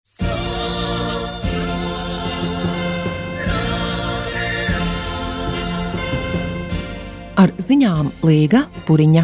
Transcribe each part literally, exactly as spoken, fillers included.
Ar ziņām Līga Puriņa.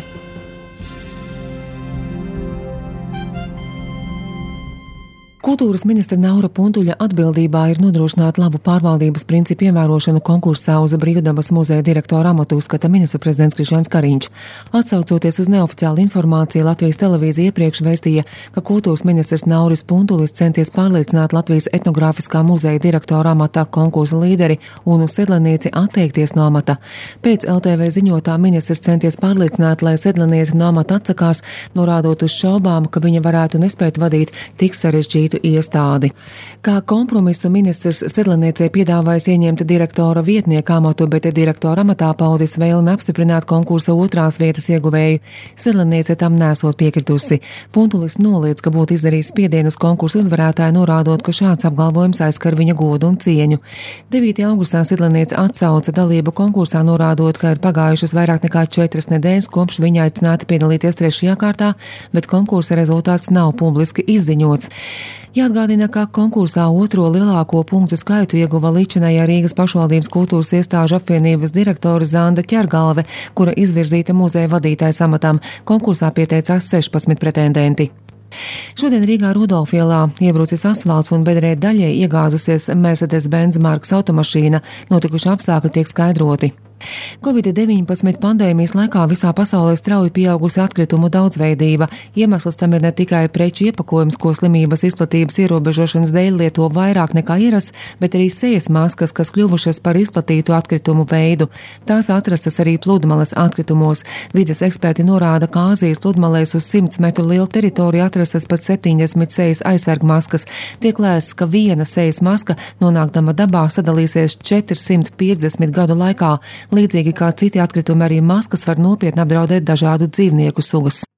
Kultūras ministra Naura Puntuļa atbildībā ir nodrošināt labu pārvaldības principu ievērošanu konkursā uz Brīvdabas muzeja direktora amatu, uzskata ministru prezidents Krišjāns Kariņš. Atsaucoties uz neoficiālu informāciju, Latvijas televīzija iepriekš vēstīja, ka kultūras ministrs Nauris Puntulis centies pārliecināt Latvijas etnogrāfiskā muzeja direktora amata konkursa līderi un uz Sedlanieci atteikties no amata. Pēc L T V ziņotā ministrs centies pārliecināt, lai Sedlanieci no amata atsakās, norādot uz šaubām, ka viņa varētu nespēt vadīt tik sarežģītu iestādi. Kā kompromisu ministrs Sedlaniecei piedāvājis ieņemt direktora vietnieka amatu, bet direktora amatā paudis vēlmi apstiprināt konkursa otrās vietas ieguvēju. Sedlaniece tam nesot piekritusi. Puntulis noliedz, ka būtu izdarījis spiedienu uz konkursu uzvarētāju, norādot, ka šāds apgalvojums aizskar viņa godu un cieņu. devītajā augustā Sedlaniece atsauca dalību konkursā, norādot, ka ir pagājušas vairāk nekā četras nedēļas, kopš viņa aicināta piedalīties trešajā kārtā, bet konkursa rezultāts nav publiski izziņots. Jāatgādina, ka konkursā otro lielāko punktu skaitu ieguva līdzinājā Rīgas pašvaldības kultūras iestāžu apvienības direktore Zanda Ķergalve, kura izvirzīta muzeja vadītājas amatam. Konkursā pieteicās sešpadsmit pretendenti. Šodien Rīgā Rudolfa ielā iebrucis asfalts un bedrē daļai iegāzusies Mercedes-Benz markas automašīna. Notikuši apstākļi tiek skaidroti. covid deviņpadsmit pandēmijas laikā visā pasaulē strauji pieaugusi atkritumu daudzveidība. Iemesls tam ir ne tikai preču iepakojums, ko slimības izplatības ierobežošanas dēļ lieto vairāk nekā ierasts, bet arī sejas maskas, kas kļuvušas par izplatītu atkritumu veidu. Tās atrastas arī pludmales atkritumos. Vides eksperti norāda, ka Āzijas pludmalēs uz simts metru lielu teritoriju atrastas pat septiņdesmit sejas aizsargmaskas. Tiek lēsts, ka viena sejas maska, nonākdama dabā, sadalīsies četrsimt piecdesmit gadu laikā. Līdzīgi kā citi atkritumi, arī maskas var nopietni apdraudēt dažādu dzīvnieku sugas.